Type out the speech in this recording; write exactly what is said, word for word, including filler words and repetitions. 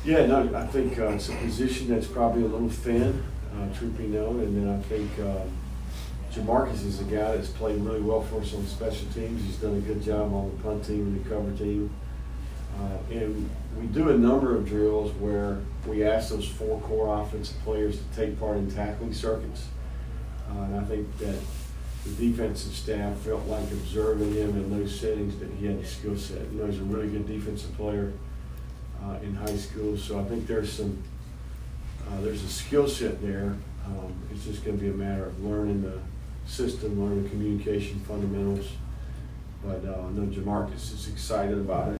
Yeah, no, I think uh, it's a position that's probably a little thin, uh, truth be known, and then I think uh, Jamarcus is a guy that's played really well for us on special teams. He's done a good job on the punt team and the cover team. Uh, and we do a number of drills where we ask those four core offensive players to take part in tackling circuits. Uh, and I think that the defensive staff felt like observing him in those settings that he had the skill set. You know, he's a really good defensive player uh, in high school, so I think there's some uh, there's a skill set there. Um, it's just going to be a matter of learning the system, learning the communication fundamentals. But uh, I know Jamarcus is excited about it.